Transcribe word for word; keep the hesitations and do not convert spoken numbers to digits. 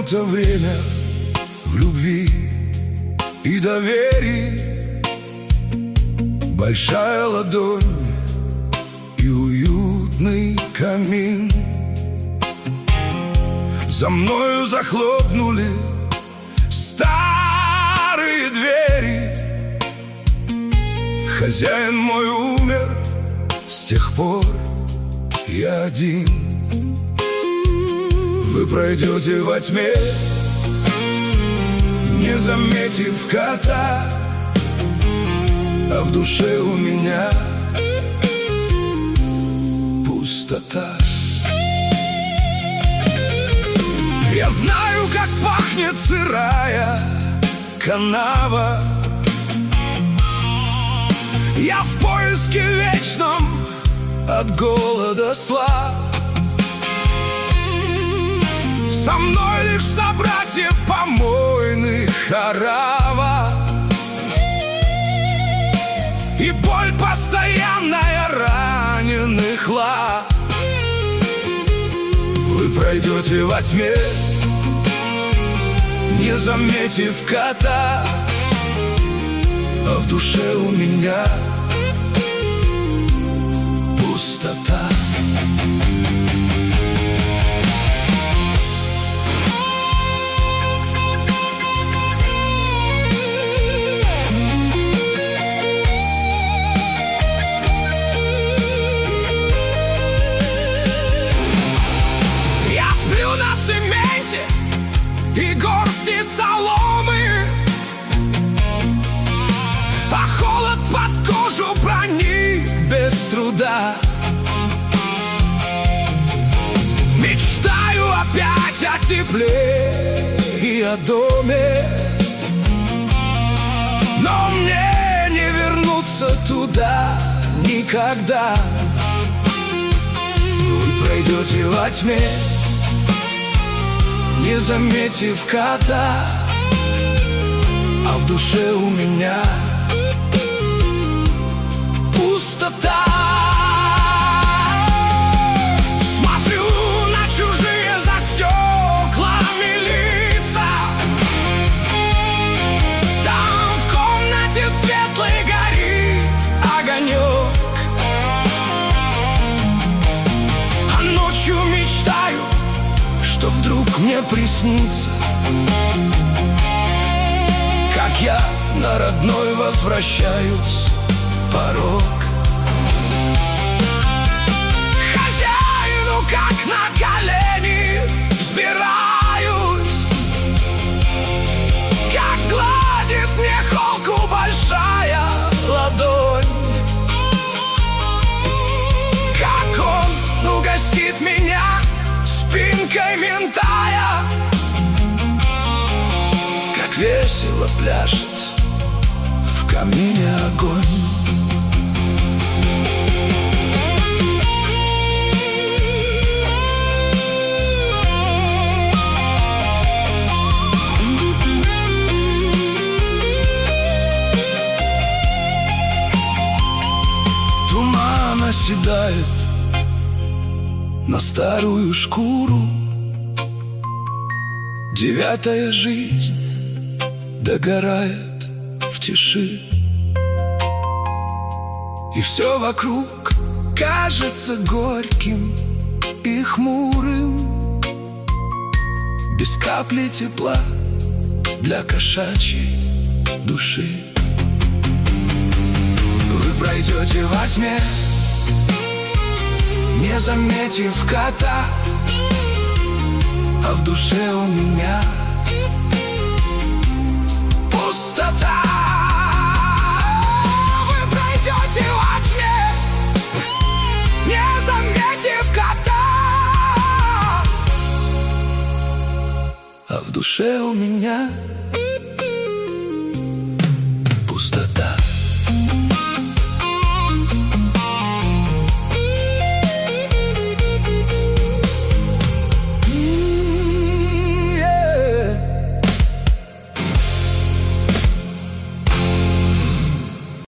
то время в любви и доверии. Большая ладонь и уютный камин. За мною захлопнули старые двери. Хозяин мой умер, с тех пор я один. Вы пройдете во тьме, не заметив кота, а в душе у меня пустота. Я знаю, как пахнет сырая канава. Я в поиске вечном от голода слаб. Со мной лишь собратьев помойных орава. И боль постоянная раненых лап. Вы пройдете во тьме, не заметив кота, а в душе у меня пустота. И горсти соломы, а холод под кожу проник без труда. Мечтаю опять о тепле и о доме, но мне не вернуться туда никогда. Вы пройдете во тьме, не заметив кота, а в душе у меня пустота. Смотрю на чужие за стеклами лица. Там в комнате светлой горит огонек, а ночью мечтаю, что вдруг мне приснится, как я на родной возвращаюсь порог. Хозяину как на колени взбираюсь, как гладит мне холку большая ладонь, как он угостит меня спинкой ментая, как весело пляшет в камине огонь. Туман оседает на старую шкуру. Девятая жизнь догорает в тиши, и все вокруг кажется горьким и хмурым, без капли тепла для кошачьей души. Вы пройдете во тьме, не заметив кота, а в душе у меня пустота. Вы пройдете во тьме, не заметив кота, а в душе у меня пустота.